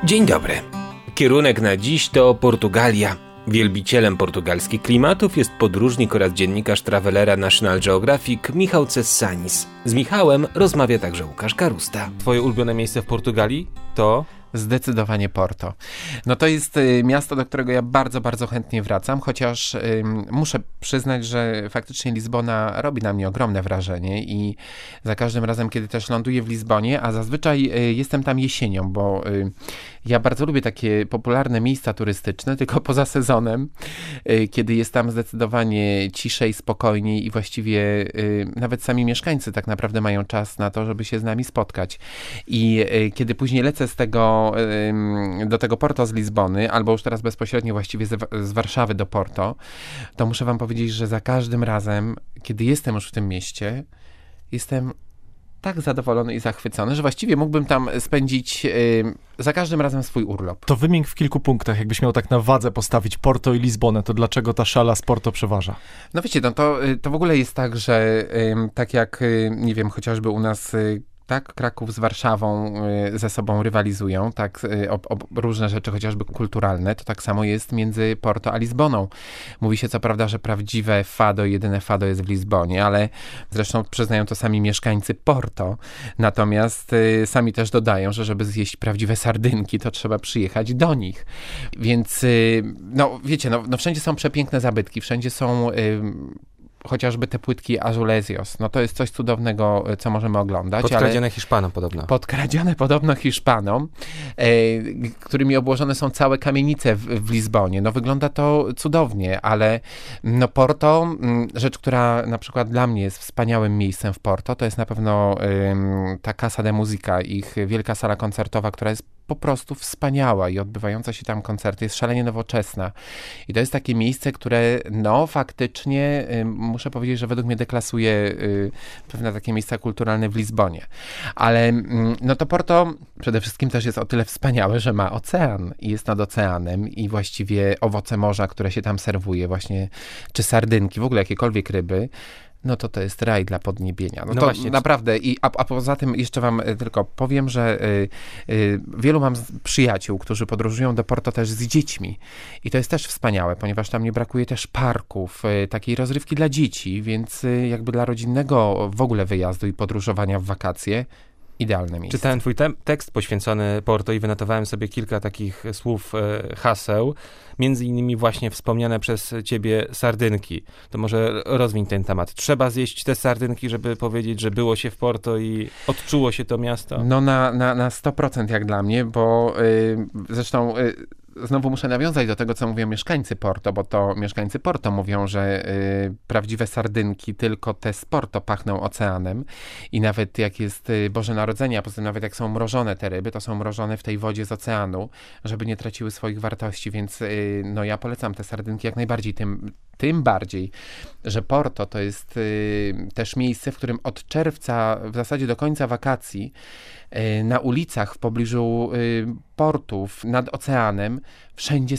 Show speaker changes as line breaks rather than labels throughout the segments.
Dzień dobry. Kierunek na dziś to Portugalia. Wielbicielem portugalskich klimatów jest podróżnik oraz dziennikarz travelera National Geographic Michał Cessanis. Z Michałem rozmawia także Łukasz Karusta. Twoje ulubione miejsce w Portugalii to?
Zdecydowanie Porto. No to jest miasto, do którego ja bardzo, bardzo chętnie wracam, chociaż muszę przyznać, że faktycznie Lizbona robi na mnie ogromne wrażenie i za każdym razem, kiedy też ląduję w Lizbonie, a zazwyczaj jestem tam jesienią, bo ja bardzo lubię takie popularne miejsca turystyczne, tylko poza sezonem, kiedy jest tam zdecydowanie ciszej, spokojniej i właściwie nawet sami mieszkańcy tak naprawdę mają czas na to, żeby się z nami spotkać. I kiedy później lecę do tego Porto z Lizbony, albo już teraz bezpośrednio właściwie z Warszawy do Porto, to muszę wam powiedzieć, że za każdym razem, kiedy jestem już w tym mieście, jestem tak zadowolony i zachwycony, że właściwie mógłbym tam spędzić za każdym razem swój urlop.
To wymień w kilku punktach, jakbyś miał tak na wadze postawić Porto i Lizbonę, to dlaczego ta szala z Porto przeważa?
No wiecie, no to w ogóle jest tak, że tak jak, nie wiem, chociażby u nas tak, Kraków z Warszawą ze sobą rywalizują, tak, o różne rzeczy, chociażby kulturalne, to tak samo jest między Porto a Lizboną. Mówi się co prawda, że prawdziwe fado, jedyne fado jest w Lizbonie, ale zresztą przyznają to sami mieszkańcy Porto. Natomiast sami też dodają, że żeby zjeść prawdziwe sardynki, to trzeba przyjechać do nich. Więc, no wiecie, no wszędzie są przepiękne zabytki, wszędzie są chociażby te płytki Azulejos. No to jest coś cudownego, co możemy oglądać.
Podkradzione Hiszpanom podobno.
Podkradzione podobno Hiszpanom, którymi obłożone są całe kamienice w Lizbonie. No wygląda to cudownie, ale no Porto, rzecz, która na przykład dla mnie jest wspaniałym miejscem w Porto, to jest na pewno ta Casa de Musica, ich wielka sala koncertowa, która jest po prostu wspaniała i odbywająca się tam koncerty jest szalenie nowoczesna. I to jest takie miejsce, które no faktycznie muszę powiedzieć, że według mnie deklasuje pewne takie miejsca kulturalne w Lizbonie. Ale no to Porto przede wszystkim też jest o tyle wspaniałe, że ma ocean i jest nad oceanem i właściwie owoce morza, które się tam serwuje właśnie, czy sardynki, w ogóle jakiekolwiek ryby, no to jest raj dla podniebienia. No to właśnie. Naprawdę. A poza tym jeszcze wam tylko powiem, że wielu mam przyjaciół, którzy podróżują do Porto też z dziećmi. I to jest też wspaniałe, ponieważ tam nie brakuje też parków, takiej rozrywki dla dzieci, więc jakby dla rodzinnego w ogóle wyjazdu i podróżowania w wakacje idealne miejsce.
Czytałem twój tekst poświęcony Porto i wynotowałem sobie kilka takich słów, haseł, między innymi właśnie wspomniane przez ciebie sardynki. To może rozwiń ten temat. Trzeba zjeść te sardynki, żeby powiedzieć, że było się w Porto i odczuło się to miasto?
No na 100% jak dla mnie, bo zresztą znowu muszę nawiązać do tego, co mówią mieszkańcy Porto, bo to mieszkańcy Porto mówią, że prawdziwe sardynki, tylko te z Porto pachną oceanem i nawet jak jest Boże Narodzenie, a poza tym nawet jak są mrożone te ryby, to są mrożone w tej wodzie z oceanu, żeby nie traciły swoich wartości, więc no ja polecam te sardynki jak najbardziej, tym bardziej, że Porto to jest też miejsce, w którym od czerwca w zasadzie do końca wakacji na ulicach w pobliżu portów, nad oceanem, wszędzie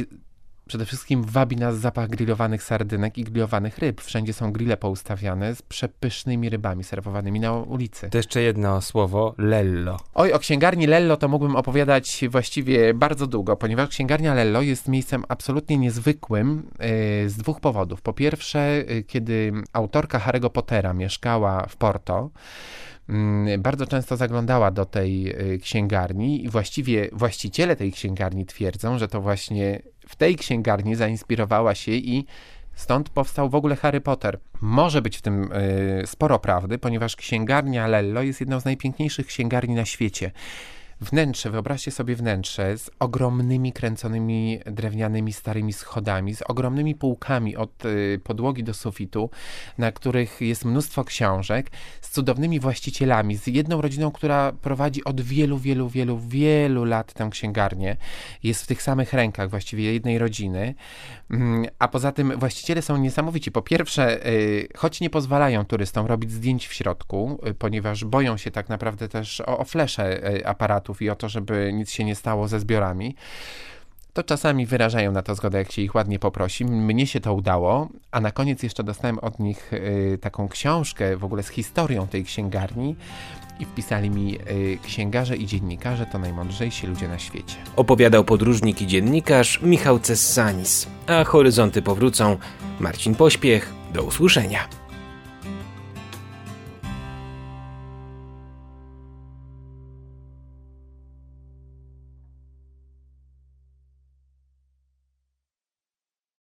przede wszystkim wabi nas zapach grillowanych sardynek i grillowanych ryb. Wszędzie są grille poustawiane z przepysznymi rybami serwowanymi na ulicy.
To jeszcze jedno słowo, Lello.
Oj, o księgarni Lello to mógłbym opowiadać właściwie bardzo długo, ponieważ księgarnia Lello jest miejscem absolutnie niezwykłym z dwóch powodów. Po pierwsze, kiedy autorka Harry'ego Pottera mieszkała w Porto, bardzo często zaglądała do tej księgarni i właściwie właściciele tej księgarni twierdzą, że to właśnie w tej księgarni zainspirowała się i stąd powstał w ogóle Harry Potter. Może być w tym sporo prawdy, ponieważ księgarnia Lello jest jedną z najpiękniejszych księgarni na świecie. Wnętrze, wyobraźcie sobie wnętrze z ogromnymi, kręconymi, drewnianymi, starymi schodami, z ogromnymi półkami od podłogi do sufitu, na których jest mnóstwo książek, z cudownymi właścicielami, z jedną rodziną, która prowadzi od wielu lat tę księgarnię. Jest w tych samych rękach właściwie jednej rodziny, a poza tym właściciele są niesamowici. Po pierwsze, choć nie pozwalają turystom robić zdjęć w środku, ponieważ boją się tak naprawdę też o flesze aparatów i o to, żeby nic się nie stało ze zbiorami, to czasami wyrażają na to zgodę, jak się ich ładnie poprosi. Mnie się to udało, a na koniec jeszcze dostałem od nich taką książkę w ogóle z historią tej księgarni i wpisali mi: księgarze i dziennikarze to najmądrzejsi ludzie na świecie.
Opowiadał podróżnik i dziennikarz Michał Cessanis. A horyzonty powrócą. Marcin Pośpiech. Do usłyszenia.